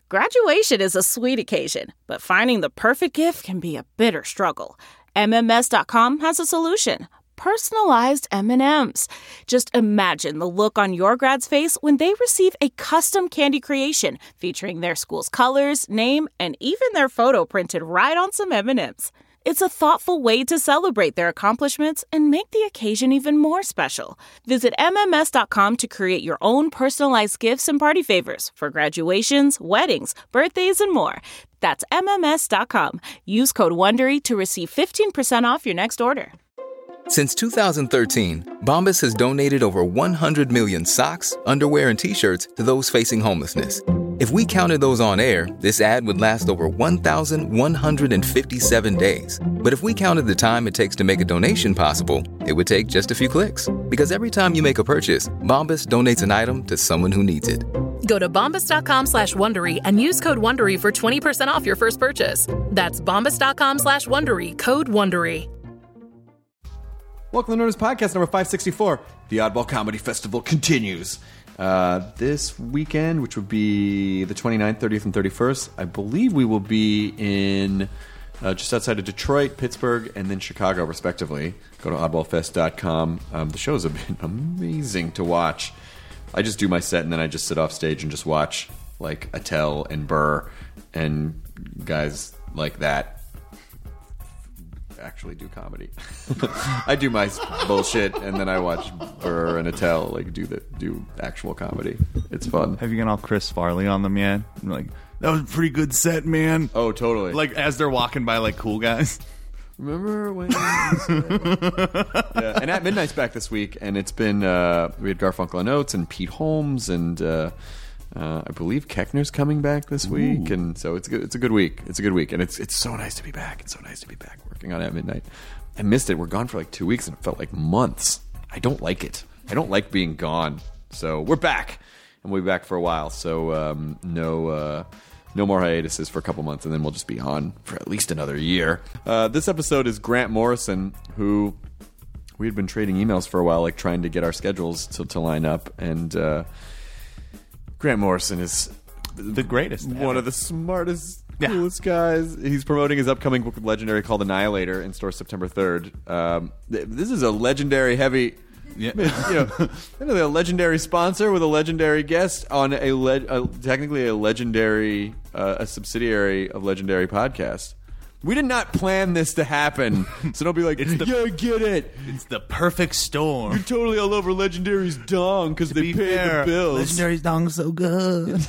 Graduation is a sweet occasion, but finding the perfect gift can be a bitter struggle. MMS.com has a solution. Personalized M&Ms. Just imagine the look on your grad's face when they receive a custom candy creation featuring their school's colors, name, and even their photo printed right on some M&Ms. It's a thoughtful way to celebrate their accomplishments and make the occasion even more special. Visit MMS.com to create your own personalized gifts and party favors for graduations, weddings, birthdays, and more. That's MMS.com. Use code WONDERY to receive 15% off your next order. Since 2013, Bombas has donated over 100 million socks, underwear, and T-shirts to those facing homelessness. If we counted those on air, this ad would last over 1,157 days. But if we counted the time it takes to make a donation possible, it would take just a few clicks. Because every time you make a purchase, Bombas donates an item to someone who needs it. Go to bombas.com/Wondery and use code WONDERY for 20% off your first purchase. That's bombas.com/Wondery, code WONDERY. Welcome to the Nerdist Podcast number 564. The Oddball Comedy Festival continues. This weekend, which would be the 29th, 30th, and 31st, I believe we will be in just outside of Detroit, Pittsburgh, and then Chicago, respectively. Go to oddballfest.com. The shows have been amazing to watch. I just do my set, and then I just sit off stage and just watch, like, Attell and Burr and guys like that actually do comedy. I do my bullshit, and then I watch Burr and Attell like do actual comedy. It's fun. Have you gone all Chris Farley on them yet? I'm like, that was a pretty good set, man. Oh, totally. Like as they're walking by, like cool guys. Remember when? Yeah. And At Midnight's back this week, and it's been we had Garfunkel and Oates and Pete Holmes and. I believe Keckner's coming back this week, and so it's good. It's a good week. It's a good week, and it's so nice to be back. It's so nice to be back working on At Midnight. I missed it. We're gone for like 2 weeks, and it felt like months. I don't like it. I don't like being gone. So we're back, and we'll be back for a while. So no more hiatuses for a couple months, and then we'll just be on for at least another year. This episode is Grant Morrison, who we had been trading emails for a while, like trying to get our schedules to line up, and. Grant Morrison is the greatest. One of the smartest, coolest guys. He's promoting his upcoming book of Legendary called Annihilator in stores September 3rd. This is a legendary heavy... Yeah. A legendary sponsor with a legendary guest on technically a legendary a subsidiary of Legendary Podcast. We did not plan this to happen, so don't be like, I get it. It's the perfect storm. You're totally all over Legendary's dong because they pay the bills. Legendary's dong's so good.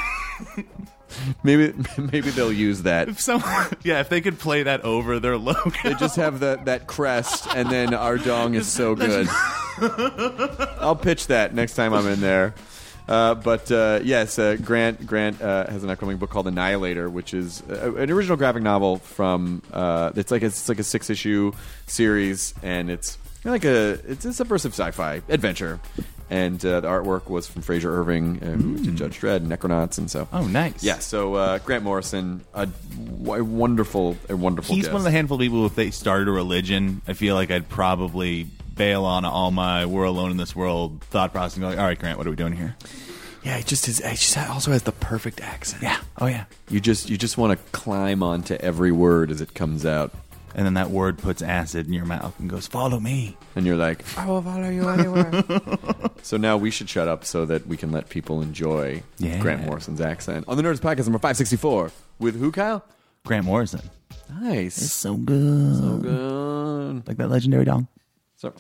Maybe they'll use that. If they could play that over their logo. They just have that crest, and then our dong is so good. I'll pitch that next time I'm in there. Yes, Grant has an upcoming book called Annihilator, which is an original graphic novel from it's like a 6-issue series, and it's a subversive sci-fi adventure. And the artwork was from Fraser Irving, who did Judge Dredd and Necronauts, and so. Oh, nice. Yeah. So Grant Morrison, a wonderful. He's guest. one of the handful of people. If they started a religion, I feel like I'd probably bail on all my "we're alone in this world" thought process and go, "All right, Grant, what are we doing here?" Yeah, he just also has the perfect accent. Yeah. Oh yeah. You just want to climb onto every word as it comes out. And then that word puts acid in your mouth and goes, "Follow me." And you're like, "I will follow you anywhere." So now we should shut up so that we can let people enjoy Grant Morrison's accent. On the Nerdist Podcast number 564 with who, Kyle? Grant Morrison. Nice. It's so good. So good. Like that legendary dong. So,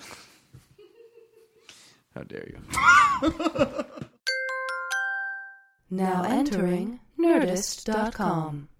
how dare you? Now entering Nerdist.com.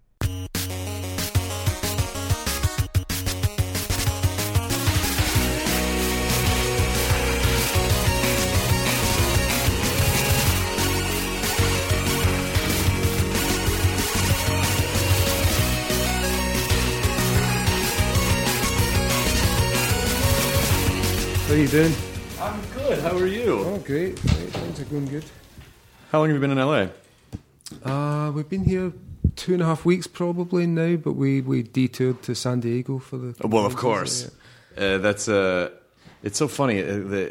How are you doing? I'm good. How are you? Oh, great. Things are going good. How long have you been in LA? We've been here 2.5 weeks probably now, but we detoured to San Diego for the... Well, of course. That's it's so funny.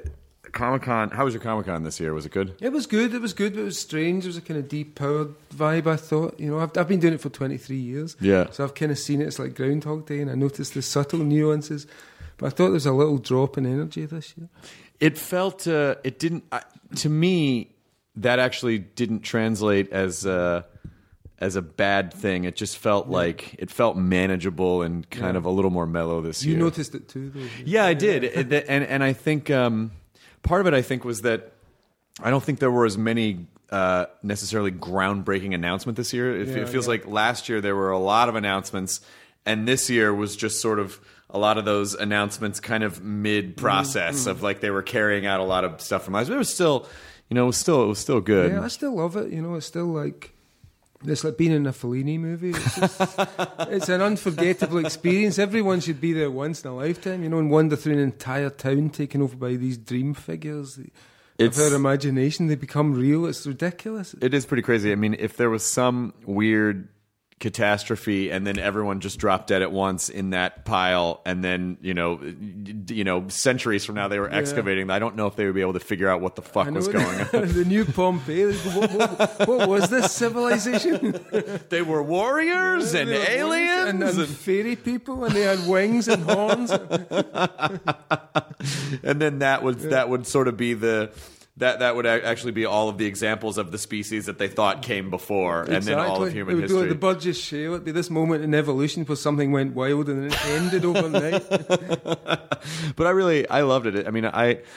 Comic-Con. How was your Comic-Con this year? Was it good? It was good. It was good, but it was strange. It was a kind of depowered vibe, I thought. You know, I've been doing it for 23 years. Yeah. So I've kind of seen it. It's like Groundhog Day, and I noticed the subtle nuances. But I thought there was a little drop in energy this year. It felt... it didn't... to me, that actually didn't translate as a bad thing. It just felt like... It felt manageable and kind of a little more mellow this year. You noticed it too, though. Yeah, I did. And I think... part of it, I think, was that I don't think there were as many necessarily groundbreaking announcements this year. It feels like last year there were a lot of announcements, and this year was just sort of a lot of those announcements kind of mid-process of like they were carrying out a lot of stuff from last year. But it was still, it was still good. Yeah, I still love it. You know, it's still like... It's like being in a Fellini movie. It's an unforgettable experience. Everyone should be there once in a lifetime, you know, and wander through an entire town taken over by these dream figures of our imagination. They become real. It's ridiculous. It is pretty crazy. I mean, if there was some weird catastrophe and then everyone just dropped dead at once in that pile, and then centuries from now they were excavating, I don't know if they would be able to figure out what the fuck was going on. The new Pompeii. What was this civilization? They were warriors and aliens and fairy people, and they had wings and horns. And then that would sort of be that would actually be all of the examples of the species that they thought came before, and then all of human history. It would be like the Burgess Shale. It'd be this moment in evolution where something went wild and it ended overnight. But I loved it. I mean,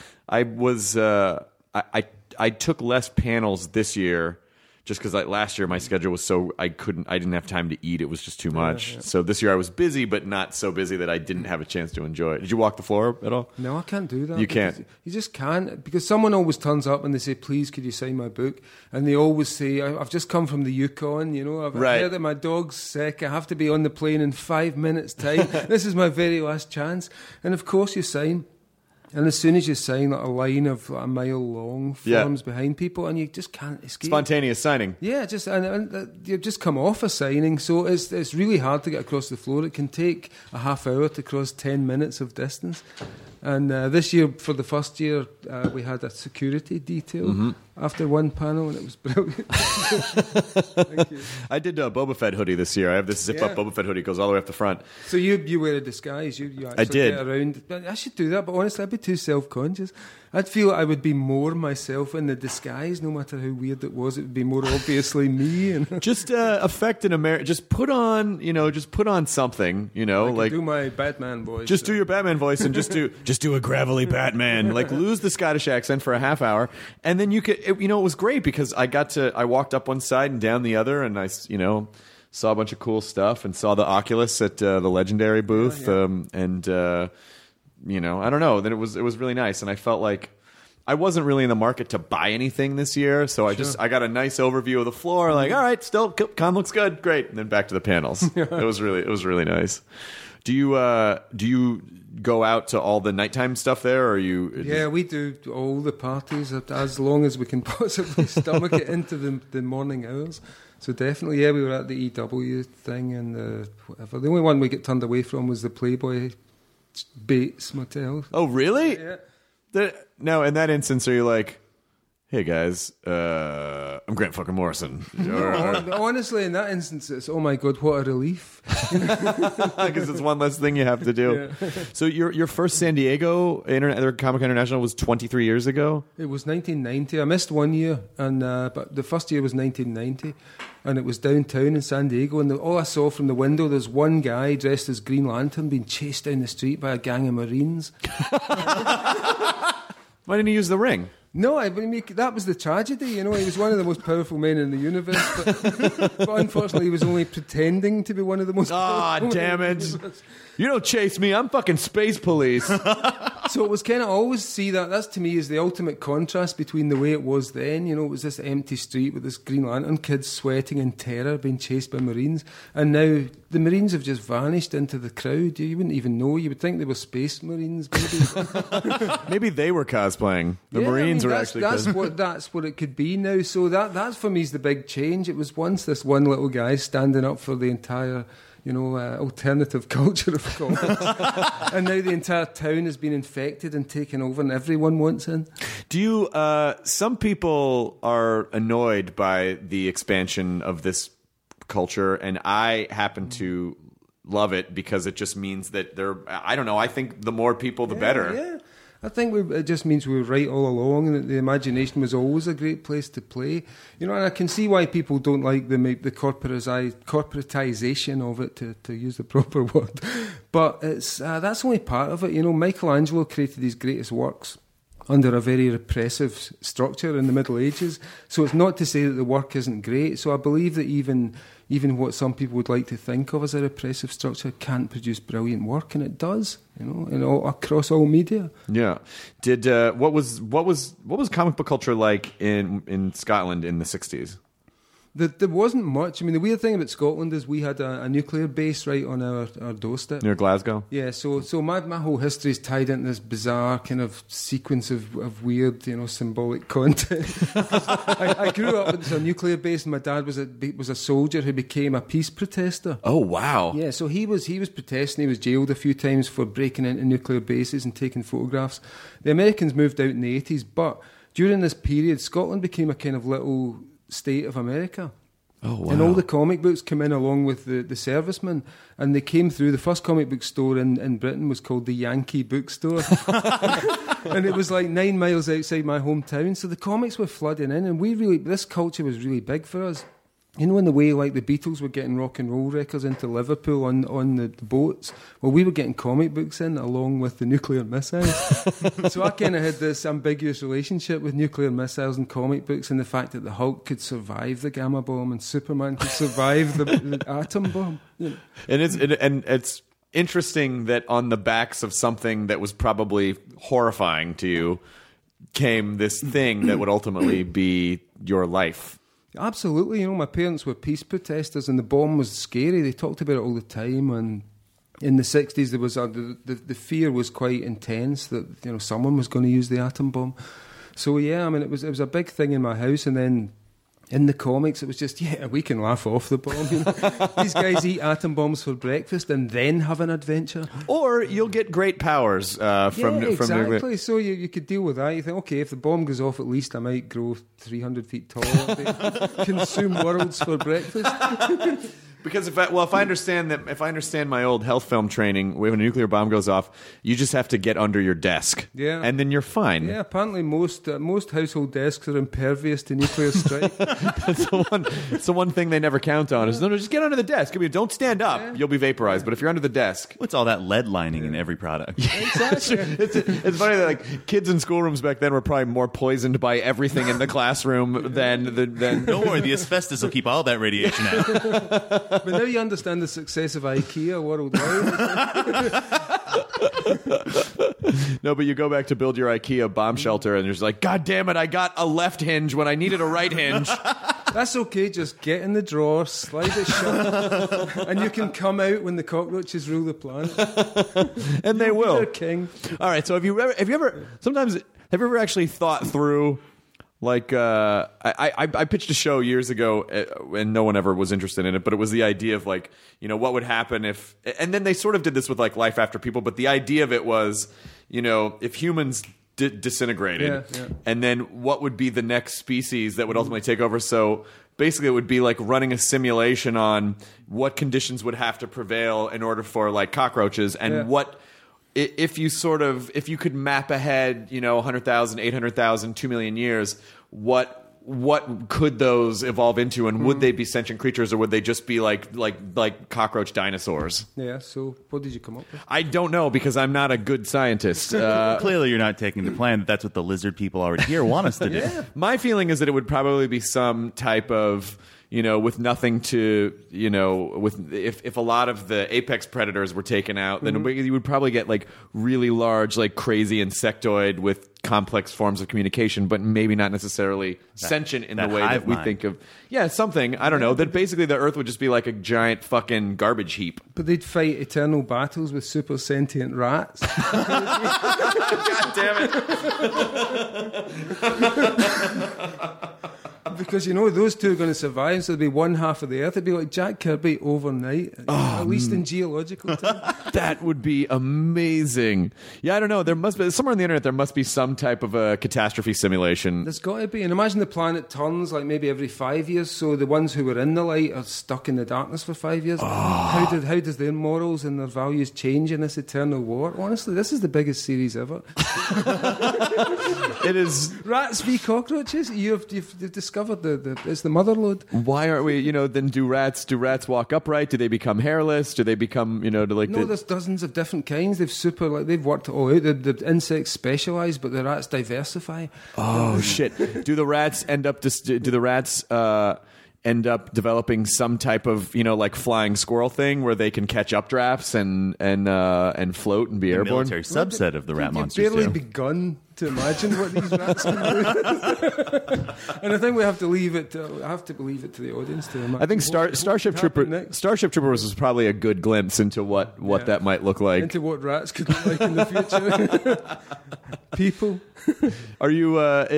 I took less panels this year just because last year my schedule was so I didn't have time to eat. It was just too much. Yeah. So this year I was busy, but not so busy that I didn't have a chance to enjoy it. Did you walk the floor at all? No, I can't do that. You can't. You just can't, because someone always turns up and they say, "Please, could you sign my book?" And they always say, "I've just come from the Yukon. You know, I've heard that my dog's sick. I have to be on the plane in 5 minutes' time. This is my very last chance." And of course, you sign. And as soon as you sign, like a line of a mile long forms behind people, and you just can't escape. Spontaneous signing. Yeah, and you've just come off a signing, so it's really hard to get across the floor. It can take a half hour to cross 10 minutes of distance. And this year, for the first year, we had a security detail after one panel, and it was brilliant. Thank you. I did a Boba Fett hoodie this year. I have this zip-up Boba Fett hoodie. It goes all the way up the front. So you wear a disguise. You actually get around. I should do that, but honestly, I'd be too self-conscious. I'd feel I would be more myself in the disguise, no matter how weird it was. It would be more obviously me. And just affect an American. Just put on, something. Like do my Batman voice. Just do your Batman voice and just do a gravelly Batman. Like lose the Scottish accent for a half hour, and then you could. It was great because I walked up one side and down the other, and I saw a bunch of cool stuff and saw the Oculus at the Legendary booth, I don't know. Then it was really nice, and I felt like I wasn't really in the market to buy anything this year, so I got a nice overview of the floor. Like, all right, still con looks good, great, and then back to the panels. It was really nice. Do you go out to all the nighttime stuff there, or you? Yeah, we do all the parties as long as we can possibly stomach it into the morning hours. So definitely, yeah, we were at the EW thing and whatever. The only one we get turned away from was the Playboy Bates Motel. Oh, really? Yeah. Now, in that instance, are you like, "Hey guys, I'm Grant fucking Morrison"? Honestly, in that instance, it's oh my god, what a relief! Because it's one less thing you have to do. Yeah. So your first San Diego Comic International was 23 years ago. It was 1990. I missed 1 year, and but the first year was 1990. And it was downtown in San Diego, and all I saw from the window, there's one guy dressed as Green Lantern being chased down the street by a gang of Marines. Why didn't he use the ring? No, that was the tragedy. He was one of the most powerful men in the universe, but unfortunately he was only pretending to be one of the most powerful damn it. You don't chase me, I'm fucking space police. So it was kind of always see that to me is the ultimate contrast between the way it was then, it was this empty street with this Green Lantern kids sweating in terror being chased by Marines, and now the Marines have just vanished into the crowd. You wouldn't even know. You would think they were space Marines, maybe. Maybe they were cosplaying. The Marines were actually cosplaying. That's what it could be now. So that's for me is the big change. It was once this one little guy standing up for the entire alternative culture of comics. And now the entire town has been infected and taken over, and everyone wants in. Do you? Some people are annoyed by the expansion of this culture, and I happen to love it because it just means that I don't know. I think the more people, the better. Yeah. I think it just means we were right all along, and that the imagination was always a great place to play. And I can see why people don't like the corporatization of it, to use the proper word. But that's only part of it. Michelangelo created his greatest works under a very repressive structure in the Middle Ages. So it's not to say that the work isn't great. So I believe that even what some people would like to think of as a repressive structure can't produce brilliant work, and it does, across all media. Yeah. Did what was comic book culture like in Scotland in the 60s? There wasn't much. I mean, the weird thing about Scotland is we had a nuclear base right on our doorstep. Near Glasgow? Yeah, so my whole history is tied into this bizarre kind of sequence of weird, symbolic content. I grew up with a nuclear base, and my dad was a soldier who became a peace protester. Oh, wow. Yeah, so he was protesting. He was jailed a few times for breaking into nuclear bases and taking photographs. The Americans moved out in the 80s, but during this period, Scotland became a kind of little state of America. Oh, wow. And all the comic books came in along with the servicemen, and they came through. The first comic book store in Britain was called the Yankee Bookstore. And it was like 9 miles outside my hometown, so the comics were flooding in, and this culture was really big for us. In the way like the Beatles were getting rock and roll records into Liverpool on the boats, well, we were getting comic books in along with the nuclear missiles. So I kind of had this ambiguous relationship with nuclear missiles and comic books, and the fact that the Hulk could survive the gamma bomb and Superman could survive the atom bomb. And it's interesting that on the backs of something that was probably horrifying to you came this thing that would ultimately be your life. Absolutely. My parents were peace protesters, and the bomb was scary. They talked about it all the time, and in the 60s there was the fear was quite intense that someone was going to use the atom bomb. So yeah, I mean it was a big thing in my house, and then in the comics it was just, we can laugh off the bomb. These guys eat atom bombs for breakfast and then have an adventure. Or you'll get great powers from exactly. From so you could deal with that. You think, okay, if the bomb goes off, at least I might grow 300 feet tall, consume worlds for breakfast. Because if I understand my old health film training, when a nuclear bomb goes off, you just have to get under your desk, and then you're fine. Yeah, apparently most household desks are impervious to nuclear strike. That's the one thing they never count on is no, just get under the desk. I mean, don't stand up; you'll be vaporized. But if you're under the desk, what's all that lead lining in every product? Exactly. It's funny that like kids in schoolrooms back then were probably more poisoned by everything in the classroom than. Don't worry, the asbestos will keep all that radiation out. But now you understand the success of IKEA worldwide. No, but you go back to build your IKEA bomb shelter, and you're just like, God damn it, I got a left hinge when I needed a right hinge. That's okay, just get in the drawer, slide it shut, and you can come out when the cockroaches rule the planet. And they will. You're king. All right, so have you ever actually thought through, like, I pitched a show years ago, and no one ever was interested in it, but it was the idea of, like, what would happen if, and then they sort of did this with, like, Life After People, but the idea of it was, if humans disintegrated, and then what would be the next species that would ultimately take over. So basically it would be like running a simulation on what conditions would have to prevail in order for, like, cockroaches, and what... If you could map ahead, 100,000, 800,000, 2 million years, what could those evolve into, and would they be sentient creatures, or would they just be like cockroach dinosaurs? Yeah. So what did you come up with? I don't know, because I'm not a good scientist. Clearly, you're not taking the plan. That's what the lizard people already here want us to do. My feeling is that it would probably be some type of. With nothing to, if a lot of the apex predators were taken out, then you would probably get, like, really large, like, crazy insectoid with complex forms of communication, but maybe not necessarily sentient in the way that we think of. Yeah, something. I don't know. That basically the Earth would just be like a giant fucking garbage heap. But they'd fight eternal battles with super sentient rats. God damn it. because those two are going to survive, so there'll be one half of the Earth. It'd be like Jack Kirby overnight, at least in geological time. That would be amazing. Yeah, I don't know. There must be somewhere on the internet. There must be some type of a catastrophe simulation. There's got to be. And imagine the planet turns like maybe every 5 years. So the ones who were in the light are stuck in the darkness for 5 years. How does their morals and their values change in this eternal war? Honestly, this is the biggest series ever. It is. Rats v cockroaches. You've discovered it's the mother lode. Why aren't we? Then do rats walk upright? Do they become hairless? Do they become There's dozens of different kinds. They've worked it all out. The insects specialise, but the rats diversify. Oh shit! Do the rats end up? End up developing some type of like flying squirrel thing where they can catch updrafts and float and be airborne? Military subset of the rat monsters. You've barely begun to imagine what these rats can do. And I think we have to leave it. I have to leave it to the audience to imagine. I think Starship Troopers was probably a good glimpse into what that might look like. Into what rats could look like in the future. People. Are you?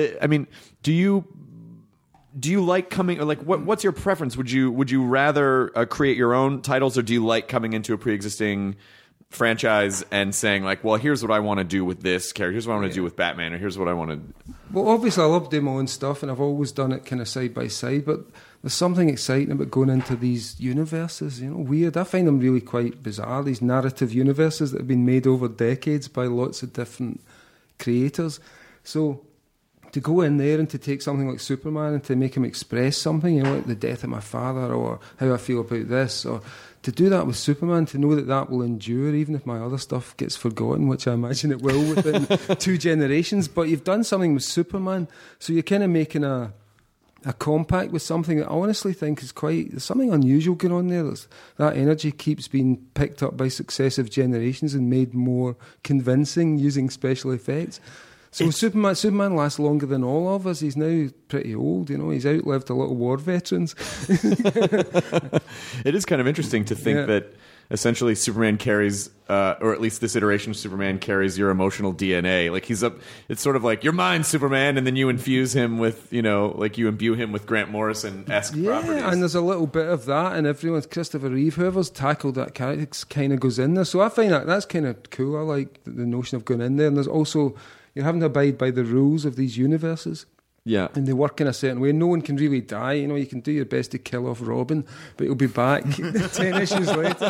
Do you like coming, or what's your preference? Would you rather create your own titles, or do you like coming into a pre-existing franchise and saying well, here's what I want to do with this character, here's what I want to do with Batman, or here's what I want to... Well, obviously I love doing my own stuff, and I've always done it kind of side by side, but there's something exciting about going into these universes, weird. I find them really quite bizarre, these narrative universes that have been made over decades by lots of different creators. So to go in there and to take something like Superman and to make him express something, like the death of my father, or how I feel about this, or to do that with Superman, to know that will endure even if my other stuff gets forgotten, which I imagine it will within 2 generations. But you've done something with Superman, so you're kind of making a compact with something that I honestly think is there's something unusual going on there. That energy keeps being picked up by successive generations and made more convincing using special effects. So Superman lasts longer than all of us. He's now pretty old, He's outlived a lot of war veterans. It is kind of interesting to think that essentially Superman carries, or at least this iteration of Superman carries your emotional DNA. It's sort of like, you're mine, Superman, and then you infuse him with, you imbue him with Grant Morrison-esque properties. Yeah, and there's a little bit of that, and everyone's Christopher Reeve, whoever's tackled that character kind of goes in there. So I find that's kind of cool. I like the notion of going in there, and there's also... You're having to abide by the rules of these universes. Yeah. And they work in a certain way. No one can really die. You can do your best to kill off Robin, but he'll be back 10 issues later.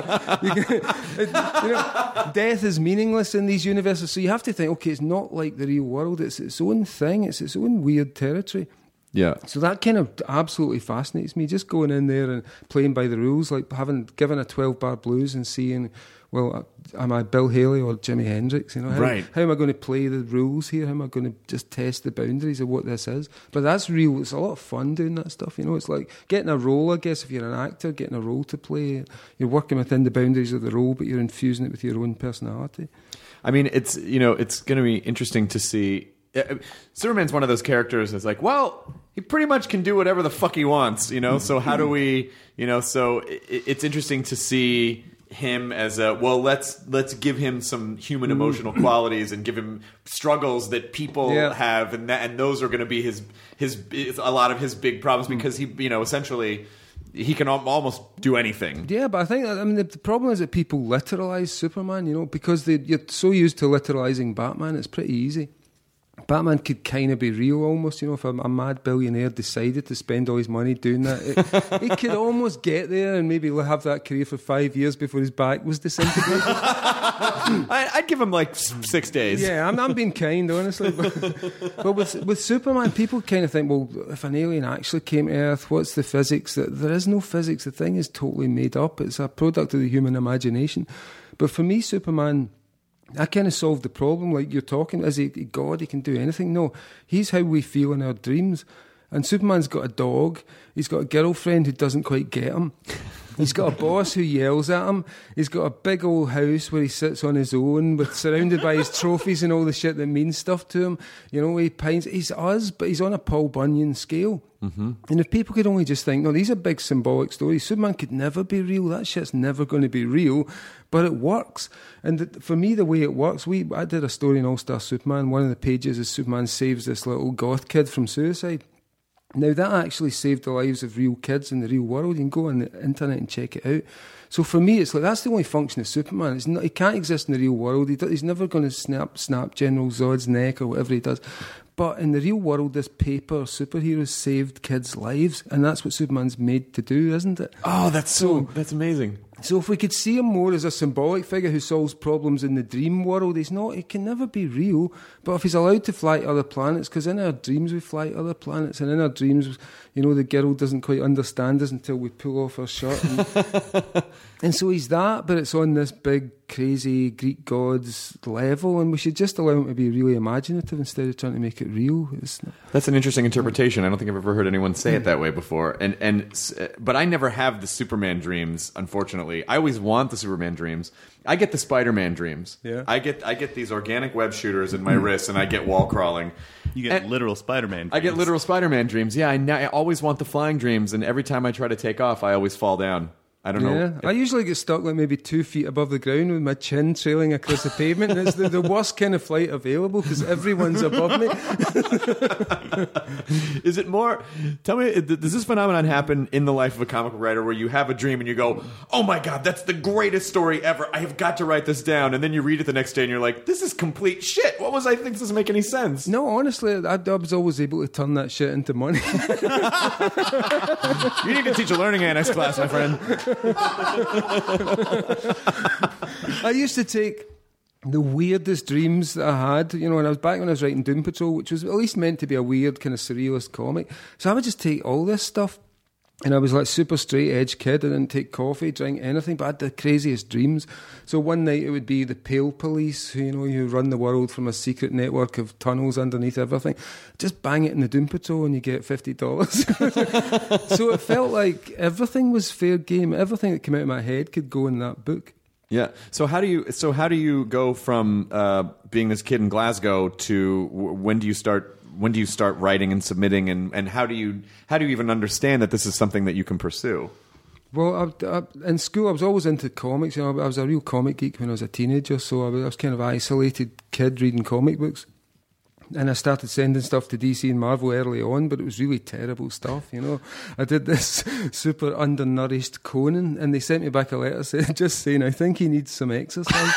Death is meaningless in these universes. So you have to think, okay, it's not like the real world. It's its own thing. It's its own weird territory. Yeah. So that kind of absolutely fascinates me. Just going in there and playing by the rules, like given a 12-bar blues and seeing... Well, am I Bill Haley or Jimi Hendrix? Right. How am I going to play the rules here? How am I going to just test the boundaries of what this is? But that's real. It's a lot of fun doing that stuff. It's like getting a role, I guess, if you're an actor, getting a role to play. You're working within the boundaries of the role, but you're infusing it with your own personality. I mean, it's going to be interesting to see. Superman's one of those characters that's like, well, he pretty much can do whatever the fuck he wants, So how do we, so it's interesting to see him as let's give him some human emotional qualities and give him struggles that people have, and those are going to be his a lot of his big problems, because he essentially he can almost do anything. Yeah, but I think the problem is that people literalize Superman, because you're so used to literalizing Batman. It's pretty easy. Batman could kind of be real almost, if a mad billionaire decided to spend all his money doing that. He could almost get there and maybe have that career for 5 years before his back was disintegrated. I'd give him 6 days. Yeah, I'm being kind, honestly. But with Superman, people kind of think, well, if an alien actually came to Earth, what's the physics? There is no physics. The thing is totally made up. It's a product of the human imagination. But for me, Superman... I kind of solved the problem, like you're talking. Is he God? He can do anything? No, he's how we feel in our dreams. And Superman's got a dog. He's got a girlfriend who doesn't quite get him. He's got a boss who yells at him. He's got a big old house where he sits on his own, surrounded by his trophies and all the shit that means stuff to him. He pines. He's us, but he's on a Paul Bunyan scale. Mm-hmm. And if people could only just think, no, these are big symbolic stories. Superman could never be real. That shit's never going to be real. But it works. And for me, the way it works, I did a story in All-Star Superman. One of the pages is Superman saves this little goth kid from suicide. Now, that actually saved the lives of real kids in the real world. You can go on the internet and check it out. So for me, it's like that's the only function of Superman. It's not, he can't exist in the real world. He's never going to snap General Zod's neck or whatever he does. But in the real world, this paper superhero saved kids' lives, and that's what Superman's made to do, isn't it? Oh, that's amazing. So if we could see him more as a symbolic figure who solves problems in the dream world, he can never be real. But if he's allowed to fly to other planets, because in our dreams we fly to other planets, and in our dreams, the girl doesn't quite understand us until we pull off her shirt. And so he's that, but it's on this big, crazy Greek gods level, and we should just allow him to be really imaginative instead of trying to make it real. That's an interesting interpretation. I don't think I've ever heard anyone say it that way before. But I never have the Superman dreams, unfortunately. I always want the Superman dreams. I get the Spider-Man dreams. Yeah. I get these organic web shooters in my wrists, and I get wall crawling. You get literal Spider-Man dreams. I get literal Spider-Man dreams. Yeah, I always want the flying dreams, and every time I try to take off, I always fall down. I don't know. I usually get stuck like maybe 2 feet above the ground with my chin trailing across the pavement. And it's the worst kind of flight available because everyone's above me. Is it more... Tell me, does this phenomenon happen in the life of a comic book writer where you have a dream and you go, oh my God, that's the greatest story ever. I have got to write this down. And then you read it the next day and you're like, this is complete shit. What was I think? This doesn't make any sense. No, honestly, I was always able to turn that shit into money. You need to teach a learning annex class, my friend. I used to take the weirdest dreams that I had, when I was writing Doom Patrol, which was at least meant to be a weird kind of surrealist comic. So I would just take all this stuff, and I was like super straight edge kid. I didn't take coffee, drink anything, but I had the craziest dreams. So one night it would be the Pale Police, who run the world from a secret network of tunnels underneath everything. Just bang it in the Doom Patrol and you get $50. So it felt like everything was fair game. Everything that came out of my head could go in that book. Yeah. So how do you go from being this kid in Glasgow to when do you start writing and submitting, and how do you even understand that this is something that you can pursue? Well, in school I was always into comics. I was a real comic geek when I was a teenager, so I was kind of an isolated kid reading comic books. And I started sending stuff to DC and Marvel early on, but it was really terrible stuff, I did this super undernourished Conan, and they sent me back a letter saying, I think he needs some exercise.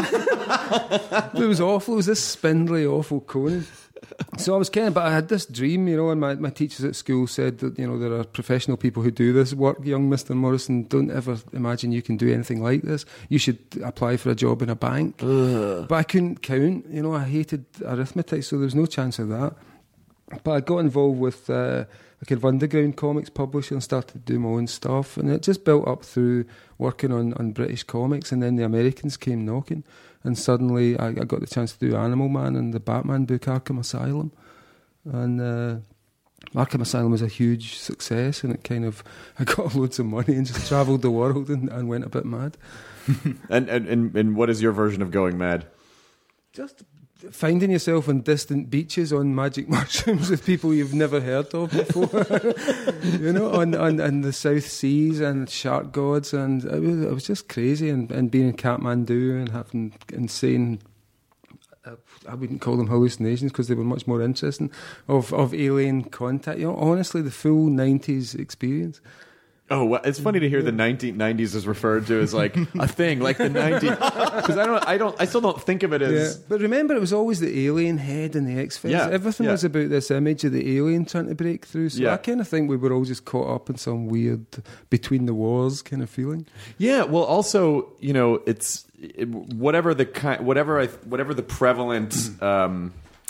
It was awful. It was this spindly, awful Conan. So I was but I had this dream, and my teachers at school said that, there are professional people who do this work, young Mr. Morrison. Don't ever imagine you can do anything like this. You should apply for a job in a bank. Ugh. But I couldn't count, I hated arithmetic, so there was no chance of that. But I got involved with a kind of underground comics publisher and started to do my own stuff, and it just built up through working on British comics, and then the Americans came knocking. And suddenly I got the chance to do Animal Man and the Batman book Arkham Asylum. And Arkham Asylum was a huge success, and I got loads of money and just travelled the world and went a bit mad. And what is your version of going mad? Just finding yourself on distant beaches on magic mushrooms with people you've never heard of before, on the South Seas and shark gods, and it was just crazy, and being in Kathmandu and having insane, I wouldn't call them hallucinations because they were much more interesting, of alien contact. Honestly, the full 90s experience. Oh, well, it's funny to hear the 1990s is referred to as like a thing, like the 90s. Because I still don't think of it as. Yeah. But remember, it was always the alien head and the X-Files. Yeah. Everything was about this image of the alien trying to break through. So I kind of think we were all just caught up in some weird between the wars kind of feeling. Yeah. Well, also, whatever the prevalent.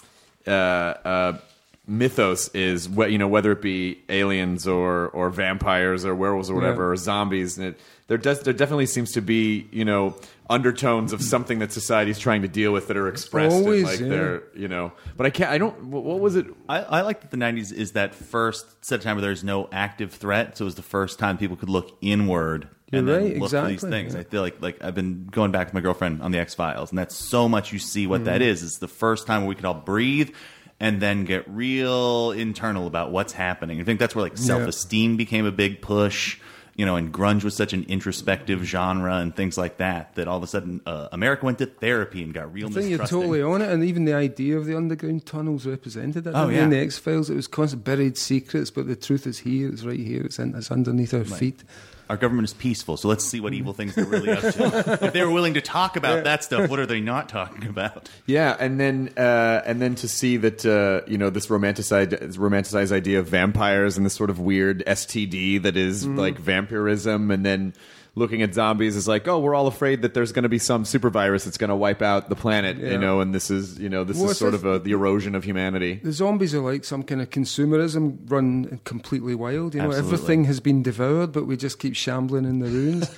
Mythos is, whether it be aliens or vampires or werewolves or whatever, or zombies, and there definitely seems to be undertones of something that society's trying to deal with that are expressed always, in they're But what was it? I like that the 90s is that first set of time where there's no active threat, so it was the first time people could look inward. And then look for these things. Yeah. I feel like I've been going back with my girlfriend on the X-Files, and that's so much you see what that is. It's the first time where we could all breathe and then get real internal about what's happening. I think that's where self-esteem became a big push. and grunge was such an introspective genre and things like that all of a sudden America went to therapy and got real mistrusting. I think you're totally on it, and even the idea of the underground tunnels represented that. Oh, yeah. In the X-Files, it was constant buried secrets, but the truth is here, it's right here, it's underneath our feet. Our government is peaceful, so let's see what evil things they're really up to. If they were willing to talk about that stuff, what are they not talking about? Yeah, and then to see that this romanticized idea of vampires and this sort of weird STD that is like vampirism, and then looking at zombies is like, oh, we're all afraid that there's going to be some super virus that's going to wipe out the planet, and this is sort of the erosion of humanity. The zombies are like some kind of consumerism run completely wild. Absolutely. Everything has been devoured, but we just keep shambling in the ruins.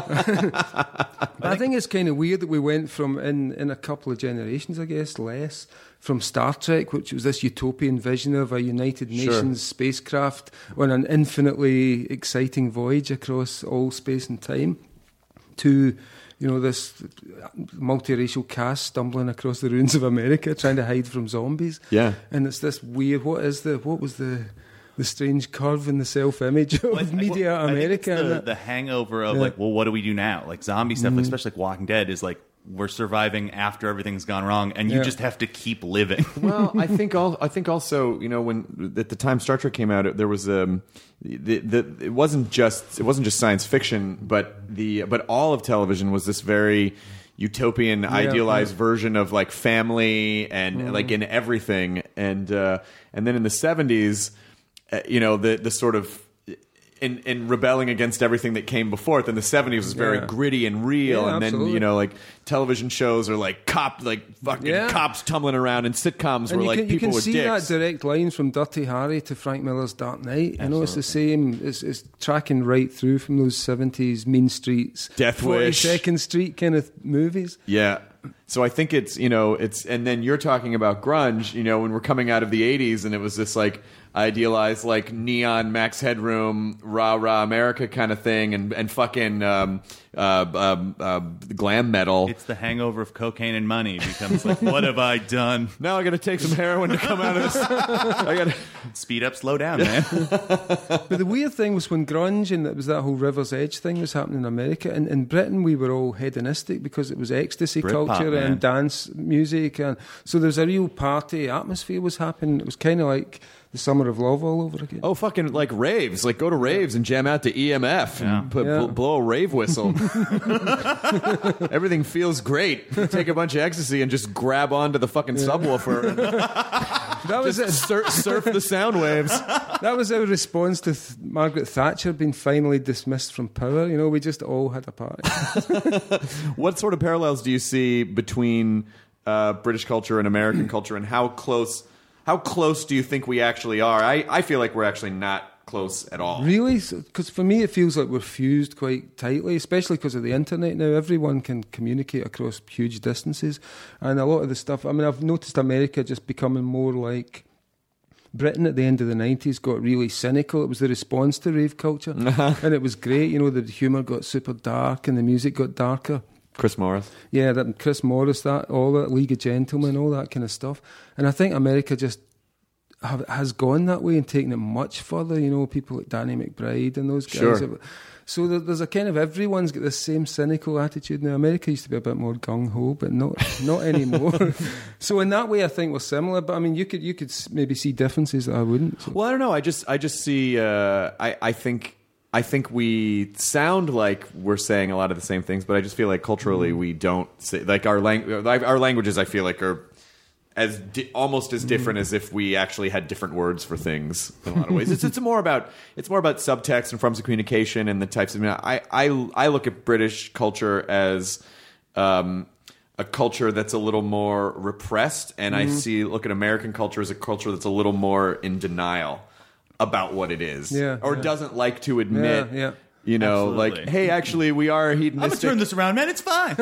I think it's kind of weird that we went from, in a couple of generations, I guess, less, from Star Trek, which was this utopian vision of a United Nations spacecraft on an infinitely exciting voyage across all space and time, to this multiracial cast stumbling across the ruins of America trying to hide from zombies. Yeah, and it's this weird. What was the strange curve in the self-image of media America? I think it's the hangover of what do we do now? Like zombie stuff, especially like Walking Dead, is like we're surviving after everything's gone wrong, and you just have to keep living. Well, I think also, when at the time Star Trek came out, there was it wasn't just science fiction, but all of television was this very utopian, idealized version of like family and like in everything, and then in the 70s, the sort of in rebelling against everything that came before it, then the 70s was very gritty and real, and absolutely. then like television shows are like cops tumbling around, and sitcoms were like people with dicks. You can see that direct line from Dirty Harry to Frank Miller's Dark Knight. It's the same. It's tracking right through from those 70s Mean Streets, Death Wish, 42nd Street kind of movies. Yeah. So I think it's and then you're talking about grunge, when we're coming out of the 80s, and it was this like idealized like neon Max Headroom rah rah America kind of thing, and fucking glam metal. It's the hangover of cocaine and money. It becomes like, what have I done? Now I got to take some heroin to come out of this. I got to speed up, slow down, man. But the weird thing was when grunge and it was that whole River's Edge thing was happening in America. And in Britain, we were all hedonistic because it was ecstasy culture and dance music, and so there's a real party atmosphere was happening. It was kind of like the Summer of Love all over again. Oh, fucking like raves. Like go to raves and jam out to EMF and blow a rave whistle. Everything feels great. Take a bunch of ecstasy and just grab onto the fucking subwoofer. That was it. Surf the sound waves. That was our response to Margaret Thatcher being finally dismissed from power. We just all had a party. What sort of parallels do you see between British culture and American culture, and how close do you think we actually are? I feel like we're actually not close at all. Really? Because for me, it feels like we're fused quite tightly, especially because of the internet now. Everyone can communicate across huge distances. And a lot of the stuff, I've noticed America just becoming more like Britain at the end of the 90s got really cynical. It was the response to rave culture. And it was great. The humour got super dark and the music got darker. Chris Morris. Yeah, that Chris Morris, all that League of Gentlemen, all that kind of stuff. And I think America just has gone that way and taken it much further. People like Danny McBride and those guys. Sure. So there's a kind of, everyone's got this same cynical attitude now. America used to be a bit more gung-ho, but not anymore. So in that way, I think we're similar. But you could maybe see differences that I wouldn't. So. Well, I don't know. I just see. I think we sound like we're saying a lot of the same things, but I just feel like culturally we don't say, like our languages. I feel like are almost as different as if we actually had different words for things in a lot of ways. It's more about subtext and forms of communication and the types of. I look at British culture as a culture that's a little more repressed, and I look at American culture as a culture that's a little more in denial about what it is, doesn't like to admit. Absolutely. Like, hey, actually, we are hedonistic. I'm gonna turn this around, man. It's fine.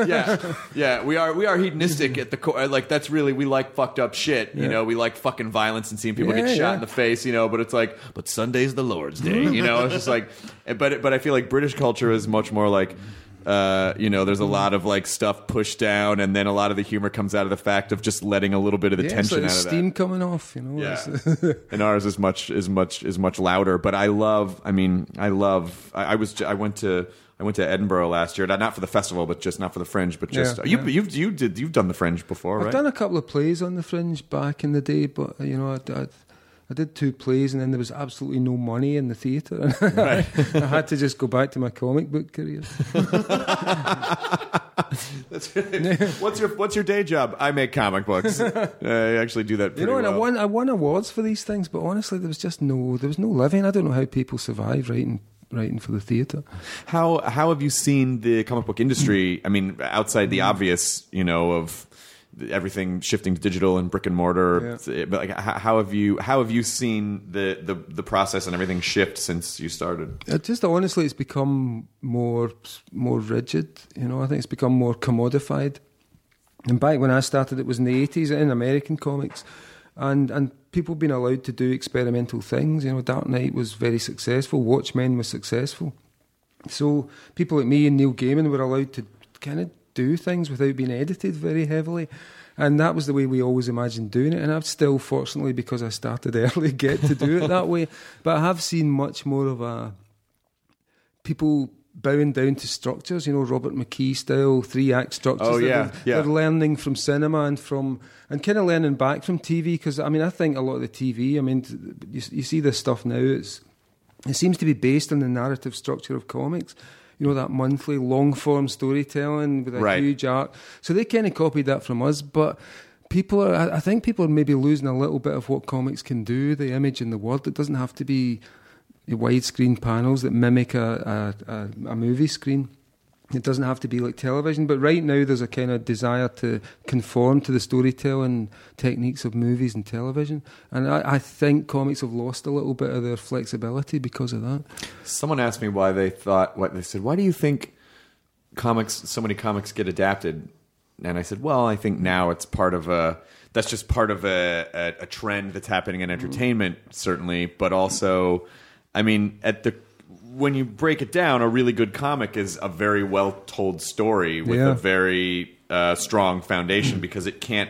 We are hedonistic at the core. Like, that's really, we like fucked up shit. We like fucking violence and seeing people get shot in the face. But it's like, but Sunday's the Lord's Day. It's just like, but I feel like British culture is much more like, There's a lot of like stuff pushed down, and then a lot of the humor comes out of the fact of just letting a little bit of the tension out of steam coming off. Yeah. And ours is much louder. But I went to Edinburgh last year, not for the festival, but just not for the Fringe, but just you've done the Fringe before, right? I've done a couple of plays on the Fringe back in the day, but I did 2 plays, and then there was absolutely no money in the theatre, and right. I had to just go back to my comic book career. That's right. What's your day job? I make comic books. I actually do that pretty well. And I won awards for these things, but honestly, there was no living. I don't know how people survive writing for the theatre. How have you seen the comic book industry? I mean, outside the obvious, of everything shifting to digital and brick and mortar, but like, how have you seen the process and everything shift since you started? Just honestly, it's become more rigid. I think it's become more commodified. And back when I started, it was in the 80s in American comics, and people being allowed to do experimental things. Dark Knight was very successful. Watchmen was successful. So people like me and Neil Gaiman were allowed to kind of do things without being edited very heavily, and that was the way we always imagined doing it. And I've still, fortunately, because I started early, get to do it that way. But I have seen much more of people bowing down to structures, Robert McKee style 3-act structures. Oh yeah, they're learning from cinema and kind of learning back from TV. Because I think a lot of the TV, you see this stuff now. It seems to be based on the narrative structure of comics. That monthly long-form storytelling with a huge arc. So they kind of copied that from us, but I think people are maybe losing a little bit of what comics can do, the image and the word. It doesn't have to be widescreen panels that mimic a movie screen. It doesn't have to be like television, but right now there's a kind of desire to conform to the storytelling techniques of movies and television, and I think comics have lost a little bit of their flexibility because of that. Someone asked me why they said, why do you think so many comics get adapted? And I said, well, I think now it's that's just part of a trend that's happening in entertainment, certainly, but also, when you break it down, a really good comic is a very well-told story with a very strong foundation, because it can't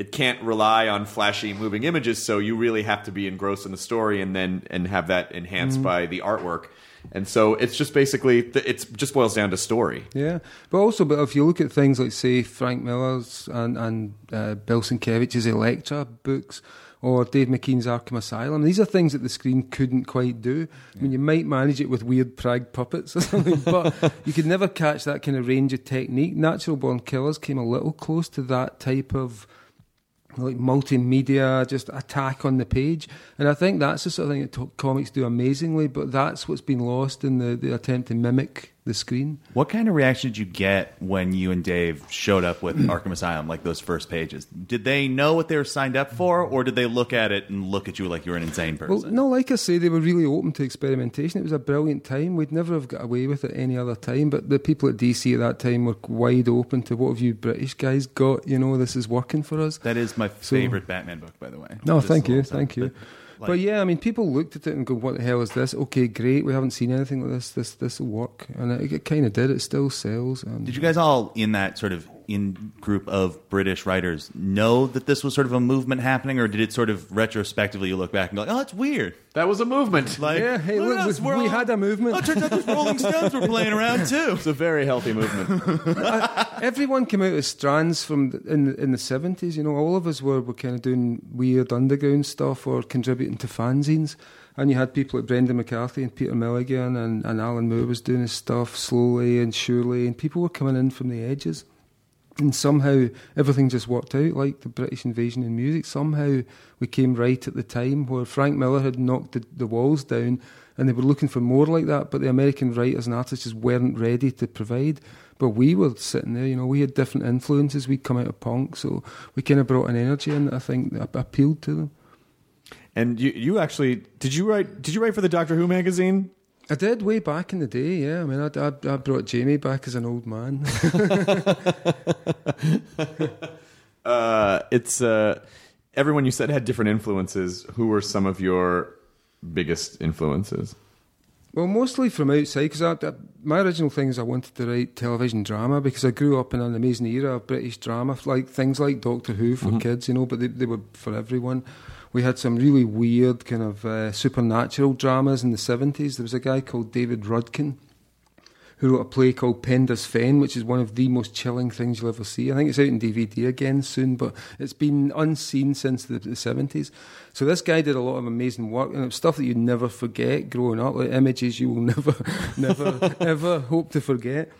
rely on flashy moving images, so you really have to be engrossed in the story and have that enhanced by the artwork. And so it's just basically, it just boils down to story. Yeah, but if you look at things like, say, Frank Miller's and Bill Sienkiewicz's Elektra books, or Dave McKean's Arkham Asylum. These are things that the screen couldn't quite do. You might manage it with weird Prague puppets or something, but you could never catch that kind of range of technique. Natural Born Killers came a little close to that type of like multimedia, just attack on the page. And I think that's the sort of thing that comics do amazingly, but that's what's been lost in the attempt to mimic the screen. What kind of reaction did you get when you and Dave showed up with Arkham Asylum, like those first pages? Did they know what they were signed up for, or did they look at it and look at you like you were an insane person? Well, no, like I say, they were really open to experimentation. It was a brilliant time. We'd never have got away with it any other time, but the people at DC at that time were wide open to, what have you British guys got? This is working for us. That is my favorite Batman book, by the way. No, thank you. But yeah, people looked at it and go, what the hell is this? Okay, great, we haven't seen anything like this. This will work. And it kind of did. It still sells. Did you guys all, in that sort of in-group of British writers, know that this was sort of a movement happening, or did it sort of retrospectively you look back and go, oh, that's weird? That was a movement. Yeah, hey, look, we had a movement. Oh, it turns out those Rolling Stones were playing around too. It's a very healthy movement. Everyone came out as strands in the 70s. All of us were kind of doing weird underground stuff or contributing to fanzines. And you had people like Brendan McCarthy and Peter Milligan and Alan Moore was doing his stuff slowly and surely, and people were coming in from the edges. And somehow everything just worked out, like the British invasion in music. Somehow we came right at the time where Frank Miller had knocked the walls down, and they were looking for more like that, but the American writers and artists just weren't ready to provide. But we were sitting there, we had different influences. We'd come out of punk, so we kind of brought an energy in that I think that appealed to them. And you actually, did you write for the Doctor Who magazine? I did, way back in the day, yeah. I brought Jamie back as an old man. It's everyone you said had different influences. Who were some of your biggest influences? Well, mostly from outside, because my original thing is I wanted to write television drama, because I grew up in an amazing era of British drama, like things like Doctor Who for kids, but they were for everyone. We had some really weird kind of supernatural dramas in the 70s. There was a guy called David Rudkin who wrote a play called Penda's Fen, which is one of the most chilling things you'll ever see. I think it's out in DVD again soon, but it's been unseen since the 70s. So this guy did a lot of amazing work, and it was stuff that you'd never forget growing up, like images you will never, ever hope to forget.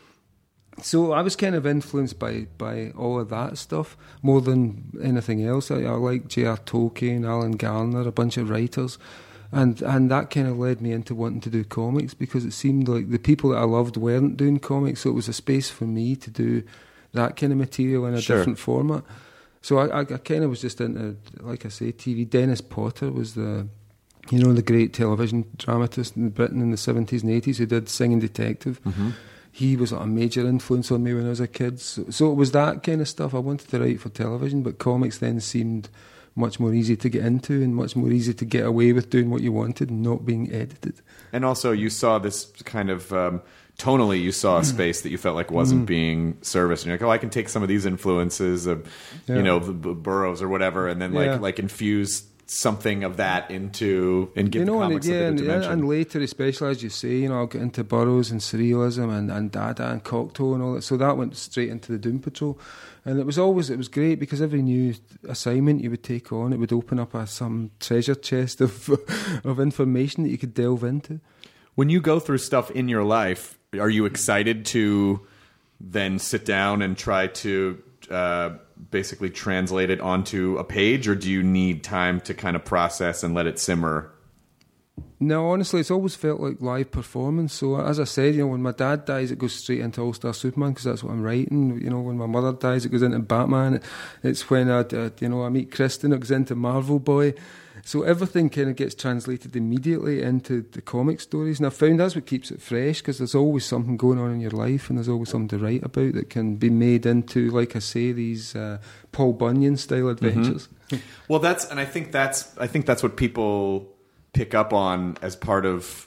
So I was kind of influenced by all of that stuff more than anything else. I like J.R. Tolkien, Alan Garner, a bunch of writers. And that kind of led me into wanting to do comics, because it seemed like the people that I loved weren't doing comics, so it was a space for me to do that kind of material in a different format. So I kind of was just into, like I say, TV. Dennis Potter was the great television dramatist in Britain in the 70s and 80s who did Singing Detective. Mm-hmm. He was a major influence on me when I was a kid. So it was that kind of stuff. I wanted to write for television, but comics then seemed much more easy to get into and much more easy to get away with doing what you wanted and not being edited. And also you saw this kind of tonally, you saw a space that you felt like wasn't being serviced, and you're like, oh, I can take some of these influences of the Burroughs or whatever, and then like infuse something of that into and give the comics a bit of dimension. And later, especially as you say, I'll get into Burroughs and surrealism and Dada and Cocteau and all that. So that went straight into the Doom Patrol, and it was great, because every new assignment you would take on, it would open up some treasure chest of information that you could delve into. When you go through stuff in your life, are you excited to then sit down and try to basically translate it onto a page, or do you need time to kind of process and let it simmer? No, honestly, it's always felt like live performance. So as I said, when my dad dies, it goes straight into All-Star Superman, because that's what I'm writing. When my mother dies, it goes into Batman. It's when I meet Kristen, it goes into Marvel Boy. So everything kind of gets translated immediately into the comic stories. And I've found that's what keeps it fresh, because there's always something going on in your life, and there's always something to write about that can be made into, like I say, these Paul Bunyan style adventures. Mm-hmm. Well, I think that's what people pick up on as part of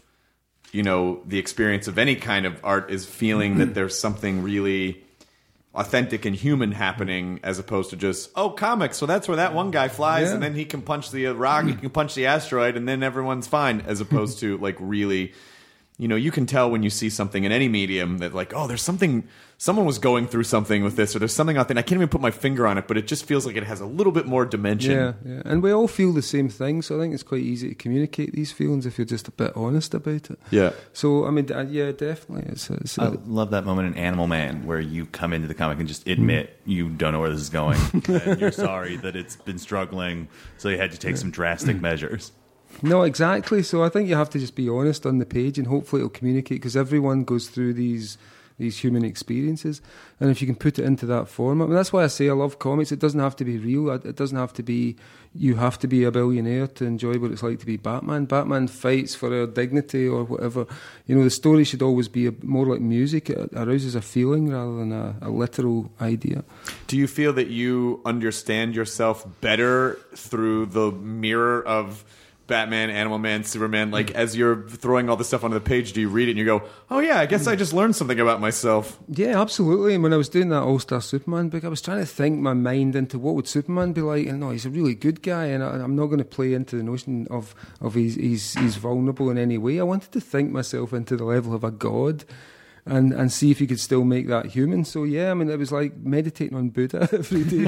the experience of any kind of art, is feeling that there's something really authentic and human happening, as opposed to just, comics, so that's where that one guy flies, and then he can punch the rock, he can punch the asteroid, and then everyone's fine, as opposed to like really, you can tell when you see something in any medium that like, there's something, someone was going through something with this, or there's something out there, and I can't even put my finger on it, but it just feels like it has a little bit more dimension. Yeah. And we all feel the same thing, so I think it's quite easy to communicate these feelings if you're just a bit honest about it. Yeah. So, I mean, definitely. I love that moment in Animal Man where you come into the comic and just admit you don't know where this is going, and you're sorry that it's been struggling, so you had to take some drastic measures. No, exactly. So I think you have to just be honest on the page, and hopefully it'll communicate, because everyone goes through these human experiences, and if you can put it into that format, that's why I say I love comics. It doesn't have to be real. It doesn't have to be, you have to be a billionaire to enjoy what it's like to be Batman. Batman fights for our dignity or whatever. The story should always be more like music. It arouses a feeling rather than a literal idea. Do you feel that you understand yourself better through the mirror of Batman, Animal Man, Superman? Like, as you're throwing all this stuff onto the page, do you read it and you go, oh yeah, I guess I just learned something about myself? Yeah, absolutely. And when I was doing that All-Star Superman book, I was trying to think my mind into what would Superman be like, and no, he's a really good guy, and I'm not going to play into the notion of he's vulnerable in any way. I wanted to think myself into the level of a god, and see if you could still make that human. So yeah, I mean, it was like meditating on Buddha every day.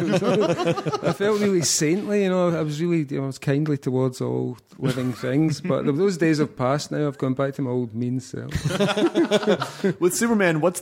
I felt really saintly, I was really, I was kindly towards all living things. But those days have passed now. I've gone back to my old mean self. With Superman, what's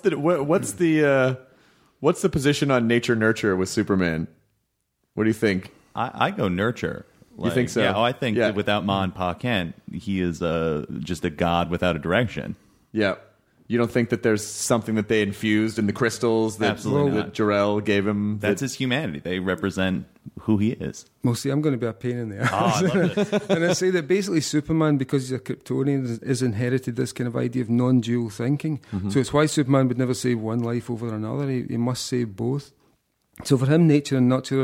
the position on nature nurture with Superman? What do you think? I go nurture. You think so? Yeah, I think that without Ma and Pa Kent, he is just a god without a direction. Yeah. You don't think that there's something that they infused in the crystals that Jor-El gave him? That's his humanity. They represent who he is. Well, see, I'm going to be a pain in the ass. I love this. And I say that basically Superman, because he's a Kryptonian, is inherited this kind of idea of non-dual thinking. Mm-hmm. So it's why Superman would never save one life over another. He must save both. So for him, nature and nurture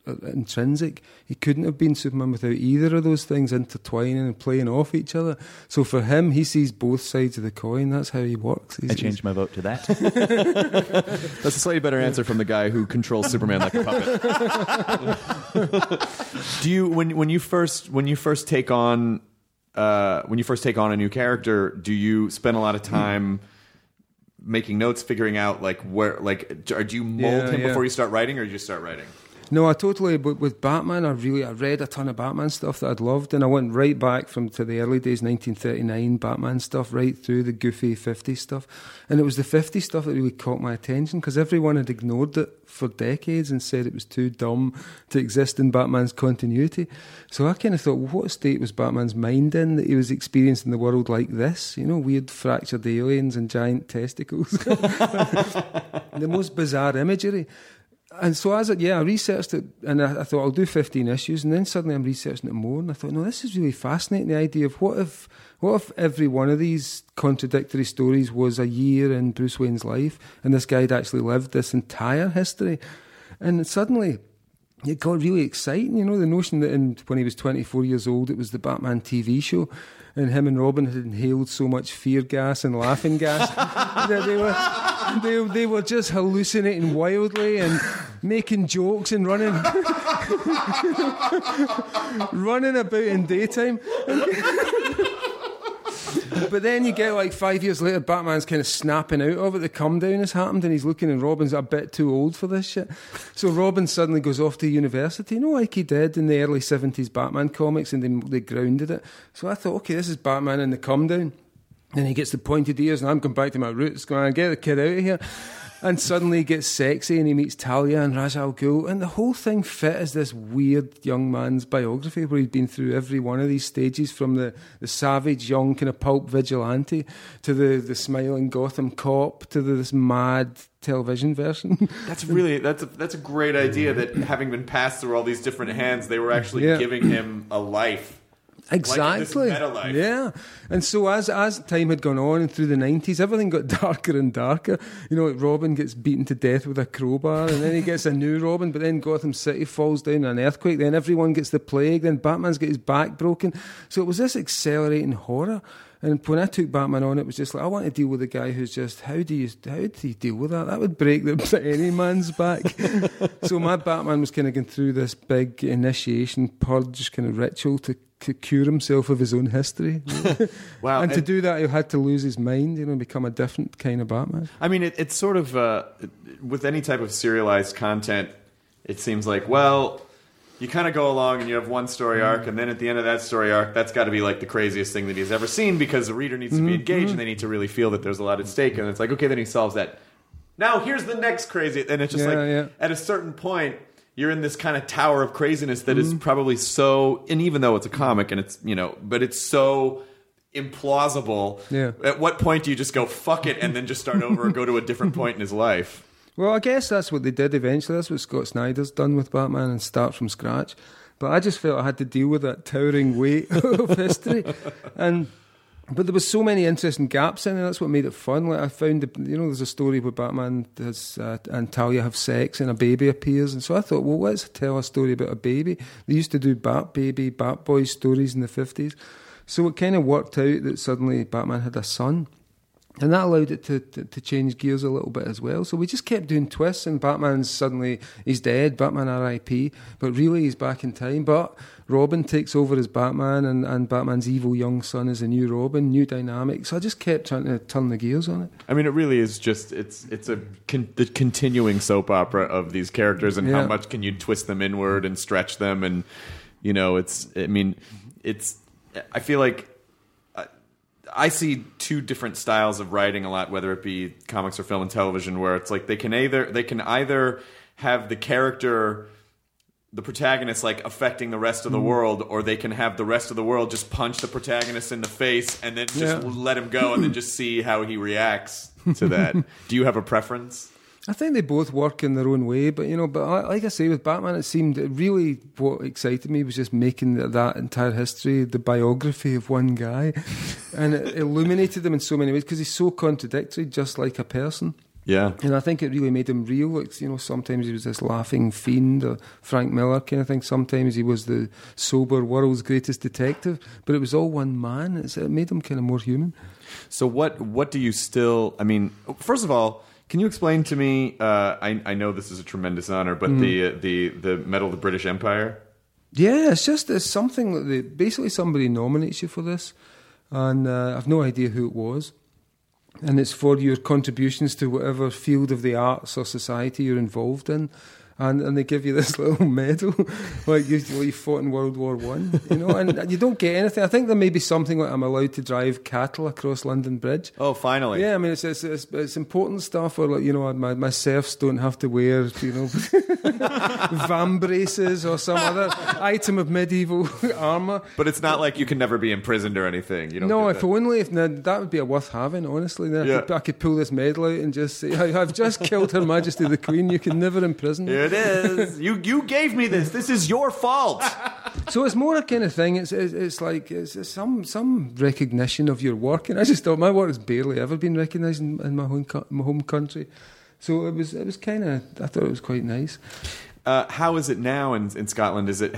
intrinsic. He couldn't have been Superman without either of those things intertwining and playing off each other. So for him, he sees both sides of the coin. That's how he works. I changed my vote to that. That's a slightly better answer from the guy who controls Superman like a puppet. Do you, when you first take on a new character, do you spend a lot of time making notes, figuring out like where, like, do you mold him before you start writing, or do you just start writing? No, I totally. But with Batman, I read a ton of Batman stuff that I'd loved, and I went right back to the early days, 1939 Batman stuff, right through the goofy 50s stuff. And it was the 50s stuff that really caught my attention, because everyone had ignored it for decades and said it was too dumb to exist in Batman's continuity. So I kind of thought, well, what state was Batman's mind in that he was experiencing the world like this? You know, weird fractured aliens and giant testicles. The most bizarre imagery. And so I researched it, and I thought I'll do 15 issues, and then suddenly I'm researching it more, and I thought, no, this is really fascinating, the idea of what if every one of these contradictory stories was a year in Bruce Wayne's life, and this guy had actually lived this entire history. And suddenly it got really exciting, you know, the notion that when he was 24 years old, it was the Batman TV show, and him and Robin had inhaled so much fear gas and laughing gas that they were just hallucinating wildly and making jokes and running about in daytime. But then you get like 5 years later, Batman's kind of snapping out of it. The come down has happened, and he's looking, and Robin's a bit too old for this shit. So Robin suddenly goes off to university, you know, like he did in the early 70s Batman comics, and they grounded it. So I thought, okay, this is Batman in the come down. Then he gets the pointed ears, and I'm going back to my roots, going, get the kid out of here. And suddenly he gets sexy, and he meets Talia and Ra's al Ghul, and the whole thing fit as this weird young man's biography where he'd been through every one of these stages, from the savage young kind of pulp vigilante to the smiling Gotham cop to this mad television version. That's a great idea, that having been passed through all these different hands, they were actually giving him a life. Exactly. Like this meta life. Yeah. And so as time had gone on, and through the 90s, everything got darker and darker. You know, Robin gets beaten to death with a crowbar, and then he gets a new Robin, but then Gotham City falls down in an earthquake, then everyone gets the plague, then Batman's got his back broken. So it was this accelerating horror. And when I took Batman on, it was just like, I want to deal with a guy who's just, how do you deal with that? That would break any man's back. So my Batman was kind of going through this big initiation purge kind of ritual to cure himself of his own history. Wow. And to do that, he had to lose his mind, you know, and become a different kind of Batman. I mean, it's sort of, with any type of serialized content, it seems like, well, you kind of go along and you have one story arc, and then at the end of that story arc, that's got to be like the craziest thing that he's ever seen, because the reader needs to be engaged and they need to really feel that there's a lot at stake. And it's like, okay, then he solves that. Now here's the next crazy. And it's just at a certain point, you're in this kind of tower of craziness that is probably so, and even though it's a comic and it's, you know, but it's so implausible. Yeah. At what point do you just go, fuck it, and then just start over and go to a different point in his life? Well, I guess that's what they did eventually. That's what Scott Snyder's done with Batman, and start from scratch. But I just felt I had to deal with that towering weight of history. But there was so many interesting gaps in it. That's what made it fun. Like I found, there's a story where Batman and Talia have sex and a baby appears. And so I thought, well, let's tell a story about a baby. They used to do Bat Baby, Bat Boy stories in the 50s. So it kind of worked out that suddenly Batman had a son. And that allowed it to change gears a little bit as well. So we just kept doing twists, and Batman's suddenly, he's dead, Batman R.I.P., but really he's back in time. But Robin takes over as Batman, and Batman's evil young son is a new Robin, new dynamic. So I just kept trying to turn the gears on it. I mean, it really is just, it's the continuing soap opera of these characters, and how much can you twist them inward and stretch them. And, I feel like I see two different styles of writing a lot, whether it be comics or film and television, where it's like they can either have the character, the protagonist, like affecting the rest of the world, or they can have the rest of the world just punch the protagonist in the face and then just let him go and then just see how he reacts to that. Do you have a preference? I think they both work in their own way, but like I say, with Batman, it seemed really what excited me was just making that entire history the biography of one guy, and it illuminated him in so many ways because he's so contradictory, just like a person. Yeah. And I think it really made him real. Like, you know, sometimes he was this laughing fiend, or Frank Miller kind of thing. Sometimes he was the sober world's greatest detective. But it was all one man. It made him kind of more human. So what do you still... I mean, first of all, can you explain to me... I know this is a tremendous honor, but the Medal of the British Empire... Yeah, it's something that basically somebody nominates you for this, and I've no idea who it was. And it's for your contributions to whatever field of the arts or society you're involved in. And they give you this little medal, like you fought in World War I, you know, and you don't get anything. I think there may be something like I'm allowed to drive cattle across London Bridge. Oh, finally! Yeah, I mean it's important stuff, or like, you know, my serfs don't have to wear, you know, vambraces or some other item of medieval armour. But it's not like you can never be imprisoned or anything. You don't. No, if only. That would be worth having. Honestly, then I could pull this medal out and just say, I've just killed Her Majesty the Queen. You can never imprison me. It is. You gave me this. This is your fault. So it's more a kind of thing. It's like some recognition of your work, and I just thought my work has barely ever been recognised in my home country. So it was kind of. I thought it was quite nice. How is it now in Scotland? Has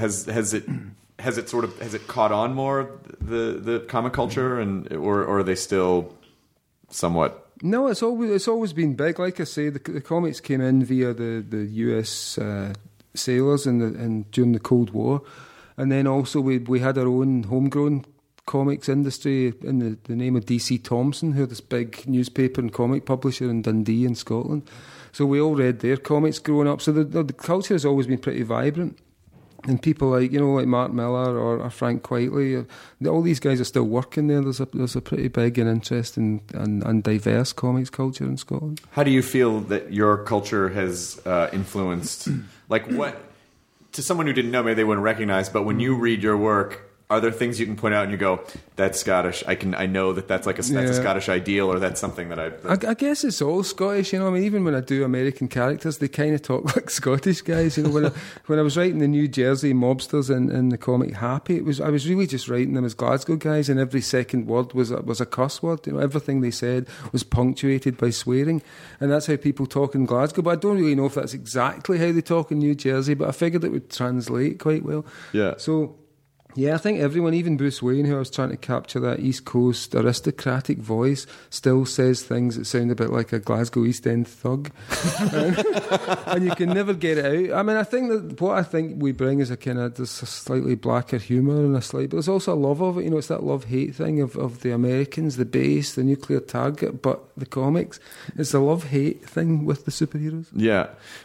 it caught on more, the comic culture, or are they still somewhat? No, it's always been big. Like I say, the comics came in via the US sailors during the Cold War, and then also we had our own homegrown comics industry in the name of DC Thomson, who are this big newspaper and comic publisher in Dundee in Scotland. So we all read their comics growing up. So the culture has always been pretty vibrant. And people like Mark Miller or Frank Quitely, all these guys are still working there. There's a pretty big and interesting and diverse comics culture in Scotland. How do you feel that your culture has influenced, like what, to someone who didn't know, maybe they wouldn't recognize, but when you read your work, are there things you can point out and you go, that's Scottish? I know that's like a Scottish ideal, or that's something that I guess it's all Scottish, you know. I mean, even when I do American characters, they kind of talk like Scottish guys. You know, when I was writing the New Jersey mobsters in the comic Happy, I was really just writing them as Glasgow guys, and every second word was a cuss word. You know, everything they said was punctuated by swearing, and that's how people talk in Glasgow. But I don't really know if that's exactly how they talk in New Jersey. But I figured it would translate quite well. Yeah. So. Yeah, I think everyone, even Bruce Wayne, who I was trying to capture that East Coast aristocratic voice, still says things that sound a bit like a Glasgow East End thug. And you can never get it out. I mean, I think that what I think we bring is there's a slightly blacker humour and but there's also a love of it. You know, it's that love-hate thing of the Americans, the base, the nuclear target, but the comics. It's the love-hate thing with the superheroes. Yeah.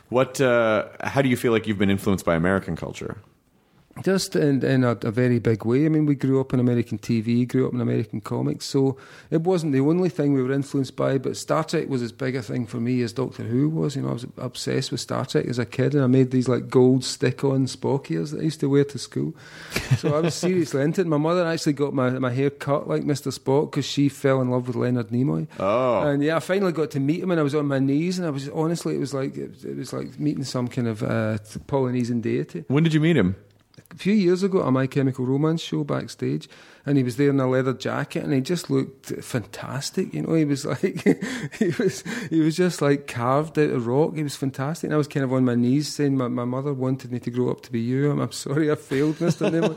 How do you feel like you've been influenced by American culture? Just in a very big way. I mean, we grew up in American TV, grew up in American comics, so it wasn't the only thing we were influenced by, but Star Trek was as big a thing for me as Doctor Who was. You know, I was obsessed with Star Trek as a kid, and I made these like gold stick-on Spock ears that I used to wear to school. So I was seriously into it. My mother actually got my hair cut like Mr. Spock because she fell in love with Leonard Nimoy. Oh. And yeah, I finally got to meet him, and I was on my knees, and I was honestly, it was like meeting some kind of Polynesian deity. When did you meet him? A few years ago at a My Chemical Romance show backstage, and he was there in a leather jacket, and he just looked fantastic. You know, he was like he was just like carved out of rock. He was fantastic, and I was kind of on my knees saying, my mother wanted me to grow up to be you. I'm sorry I failed, Mr. Nimoy.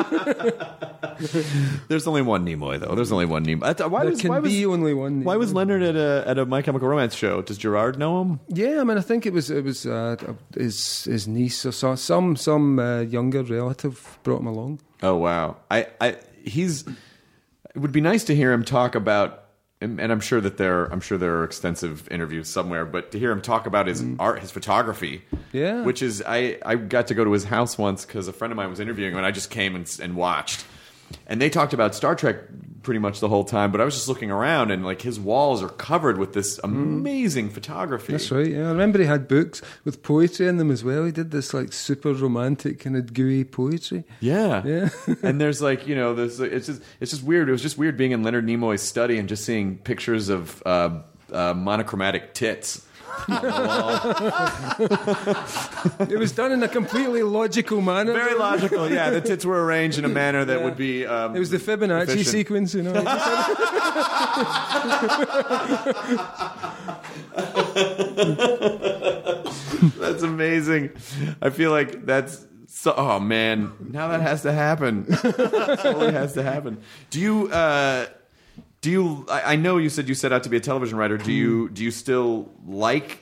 There's only one Nimoy, though. There's only one Nimoy. Only one Nimoy. Why was Leonard at a My Chemical Romance show? Does Gerard know him? Yeah, I mean, I think it was his niece or some younger relative brought him along. Oh wow! It would be nice to hear him talk about, and I'm sure there are extensive interviews somewhere, but to hear him talk about his art, his photography, yeah, which is I got to go to his house once because a friend of mine was interviewing him, and I just came and watched, and they talked about Star Trek pretty much the whole time, but I was just looking around, and like his walls are covered with this amazing photography. That's right. Yeah, I remember he had books with poetry in them as well. He did this like super romantic kind of gooey poetry. Yeah. And there's like, you know, it's just weird. It was just weird being in Leonard Nimoy's study and just seeing pictures of monochromatic tits. It was done in a completely logical manner. Very logical, yeah. The tits were arranged in a manner that would be it was the Fibonacci efficient sequence, you know. That's amazing. I feel like that's so. Oh man, now that has to happen. It totally has to happen. Do you? I know you said you set out to be a television writer. Do you still like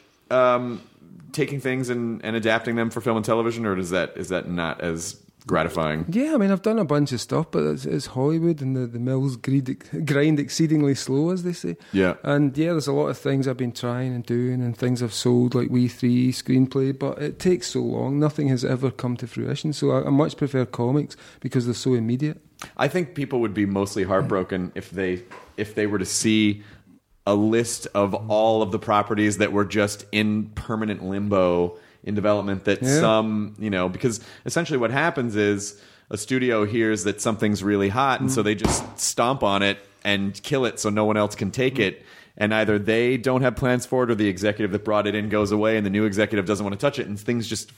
taking things and adapting them for film and television, or is that not as gratifying? Yeah, I mean, I've done a bunch of stuff, but it's Hollywood, and the mills grind exceedingly slow, as they say. Yeah. And yeah, there's a lot of things I've been trying and doing, and things I've sold, like We Three screenplay, but it takes so long. Nothing has ever come to fruition. So I much prefer comics because they're so immediate. I think people would be mostly heartbroken if they were to see a list of all of the properties that were just in permanent limbo in development that some, because essentially what happens is a studio hears that something's really hot, and so they just stomp on it and kill it so no one else can take it. And either they don't have plans for it, or the executive that brought it in goes away and the new executive doesn't want to touch it, and things just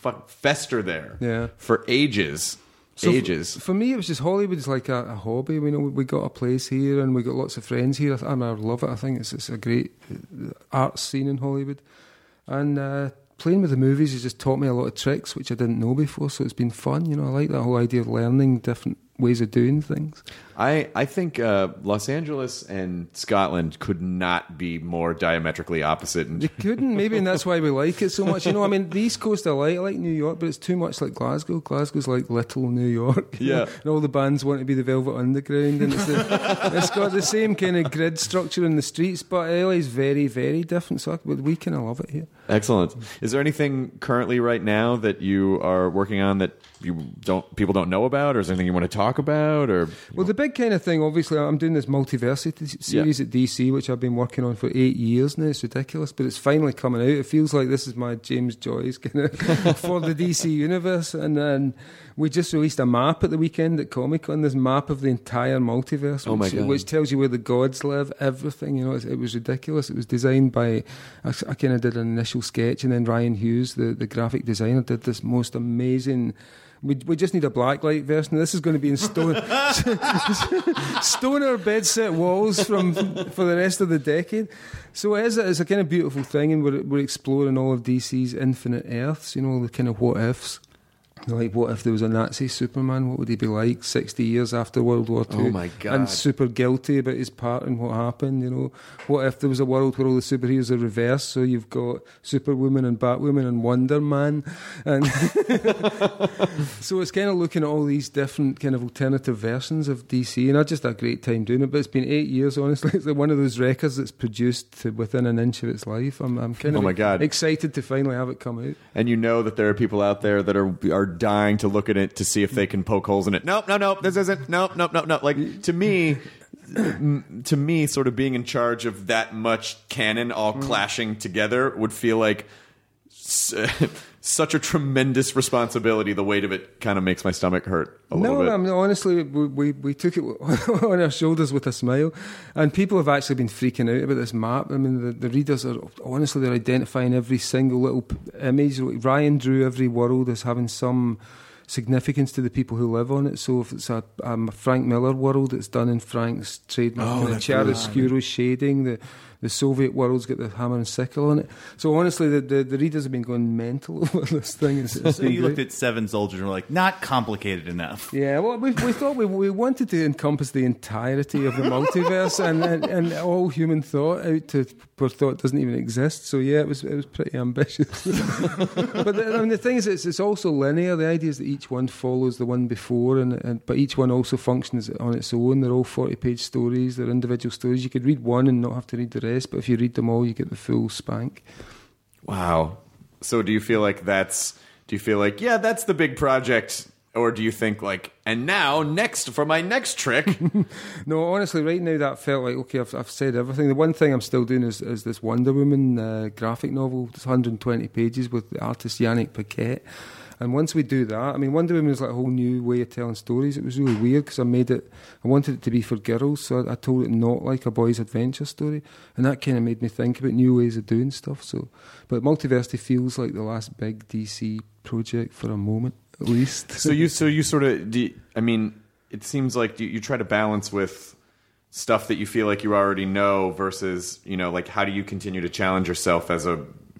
fester for ages. So for me, it was just Hollywood's like a hobby. We got a place here, and we got lots of friends here. I love it. I think it's a great art scene in Hollywood. And playing with the movies has just taught me a lot of tricks which I didn't know before. So it's been fun. I like that whole idea of learning different ways of doing things. I think Los Angeles and Scotland could not be more diametrically opposite. They couldn't, maybe, and that's why we like it so much. I mean, the East Coast I like New York, but it's too much like Glasgow. Glasgow's like little New York. Yeah. And all the bands want to be the Velvet Underground, and it's got the same kind of grid structure in the streets, but LA's very, very different, so we kind of love it here. Excellent. Is there anything currently right now that you are working on that people don't know about, or is there anything you want to talk about? Or well, the big kind of thing, obviously, I'm doing this Multiversity series at DC, which I've been working on for 8 years now. It's ridiculous, but it's finally coming out. It feels like this is my James Joyce kind of for the DC universe. And then we just released a map at the weekend at Comic-Con, this map of the entire multiverse, which tells you where the gods live, everything. It was ridiculous. It was designed by, I kind of did an initial sketch, and then Ryan Hughes, the graphic designer, did this most amazing. We just need a blacklight version. This is going to be in stoner bed set walls for the rest of the decade. So it's a kind of beautiful thing, and we're exploring all of DC's infinite Earths. The kind of what ifs. Like, what if there was a Nazi Superman? What would he be like 60 years after World War II? Oh my God. And super guilty about his part in what happened, What if there was a world where all the superheroes are reversed? So you've got Superwoman and Batwoman and Wonder Man. And so it's kind of looking at all these different kind of alternative versions of DC. And I just had a great time doing it. But it's been 8 years, honestly. It's like one of those records that's produced within an inch of its life. I'm kind of excited to finally have it come out. And that there are people out there that are dying to look at it to see if they can poke holes in it. No, this isn't. No. Like, to me, sort of being in charge of that much canon all clashing together would feel like such a tremendous responsibility. The weight of it kind of makes my stomach hurt a little bit. No, honestly, we took it on our shoulders with a smile, and people have actually been freaking out about this map. I mean, the readers are, honestly, they're identifying every single little image. Ryan drew every world as having some significance to the people who live on it. So if it's a Frank Miller world, it's done in Frank's trademark chiaroscuro shading. The Soviet world's got the hammer and sickle on it. So honestly, the readers have been going mental over this thing. So you looked at Seven Soldiers and were like, not complicated enough. Yeah, well, we thought we wanted to encompass the entirety of the multiverse and all human thought out to where thought doesn't even exist. So yeah, it was pretty ambitious. But the thing is, it's also linear. The idea is that each one follows the one before, but each one also functions on its own. They're all 40-page stories. They're individual stories. You could read one and not have to read the rest, but if you read them all, you get the full spank. Wow. So do you feel like that's the big project, or do you think like, and now next for my next trick? No, honestly, right now that felt like, okay, I've said everything. The one thing I'm still doing is this Wonder Woman graphic novel. It's 120 pages with the artist Yannick Paquette. And once we do that, I mean, Wonder Woman is like a whole new way of telling stories. It was really weird because I wanted it to be for girls, so I told it not like a boy's adventure story, and that kind of made me think about new ways of doing stuff. So, but Multiversity feels like the last big DC project for a moment, at least. So you sort of, it seems like you try to balance with stuff that you feel like you already know versus, you know, like how do you continue to challenge yourself as a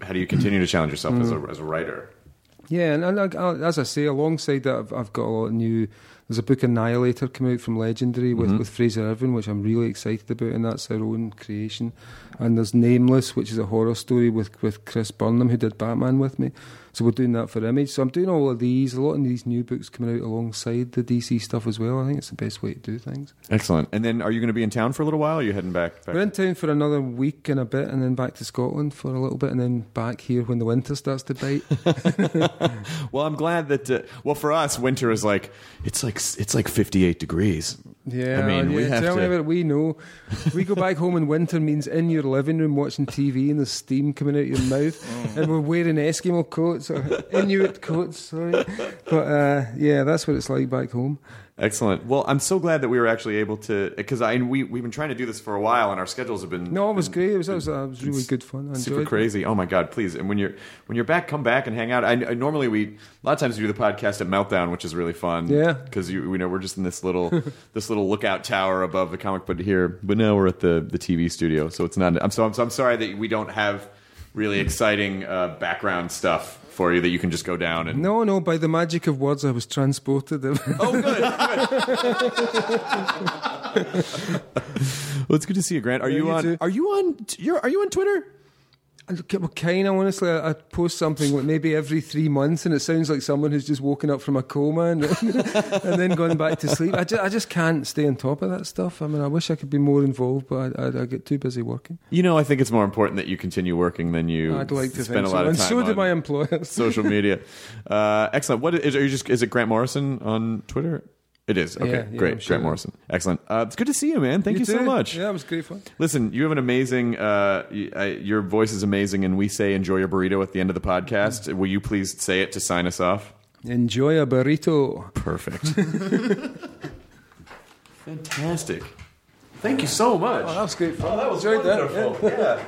writer? Yeah, and as I say, alongside that, I've got a lot of new. There's a book, Annihilator, coming out from Legendary with Fraser Irving, which I'm really excited about, and that's our own creation. And there's Nameless, which is a horror story with Chris Burnham, who did Batman with me. So we're doing that for Image. So I'm doing all of these, a lot of these new books coming out alongside the DC stuff as well. I think it's the best way to do things. Excellent. And then are you going to be in town for a little while, or are you heading back? We're in town for another week and a bit, and then back to Scotland for a little bit, and then back here when the winter starts to bite. Well, I'm glad that, for us, winter is like, it's like 58 degrees. Yeah, I mean, we have tell to... me what we know. We go back home and winter means in your living room watching TV and there's steam coming out your mouth, and we're wearing Eskimo coats or Inuit coats. Sorry, but yeah, that's what it's like back home. Excellent. Well, I'm so glad that we were actually able to, because we've been trying to do this for a while, and our schedules have been. No, it was great. It was really good fun. I super crazy. Oh my God! Please, and when you're back, come back and hang out. I normally a lot of times we do the podcast at Meltdown, which is really fun. Yeah, because we're just in this little lookout tower above the comic, but now we're at the TV studio, so it's not. I'm sorry that we don't have really exciting background stuff for you that you can just go down and... No, by the magic of words I was transported. Oh, good. Well, it's good to see you, Grant. Are you on Twitter? Well, kind of, honestly, I post something like maybe every 3 months, and it sounds like someone who's just woken up from a coma and then gone back to sleep. I just can't stay on top of that stuff. I mean, I wish I could be more involved, but I get too busy working. You know, I think it's more important that you continue working than you I'd like to spend a lot so. of time And so do my employers. Social media. Excellent. Is it Grant Morrison on Twitter? It is. Okay, yeah, great. Sure. Grant Morrison. Excellent. It's good to see you, man. Thank you so much. Yeah, it was great fun. Listen, you have an amazing, your voice is amazing, and we say enjoy your burrito at the end of the podcast. Will you please say it to sign us off? Enjoy a burrito. Perfect. Fantastic. Thank you so much. Oh, that was great fun. Oh, that was wonderful. Yeah.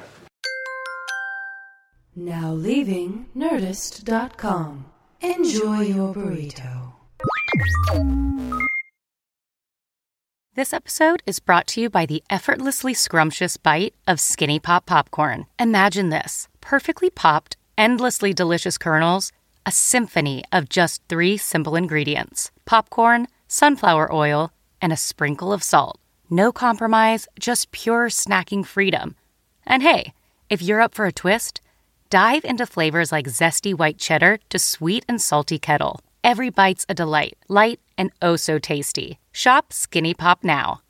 Now leaving Nerdist.com. Enjoy your burrito. This episode is brought to you by the effortlessly scrumptious bite of Skinny Pop Popcorn. Imagine this: perfectly popped, endlessly delicious kernels, a symphony of just 3 simple ingredients: popcorn, sunflower oil, and a sprinkle of salt. No compromise, just pure snacking freedom. And hey, if you're up for a twist, dive into flavors like zesty white cheddar to sweet and salty kettle. Every bite's a delight, light and oh so tasty. Shop Skinny Pop now.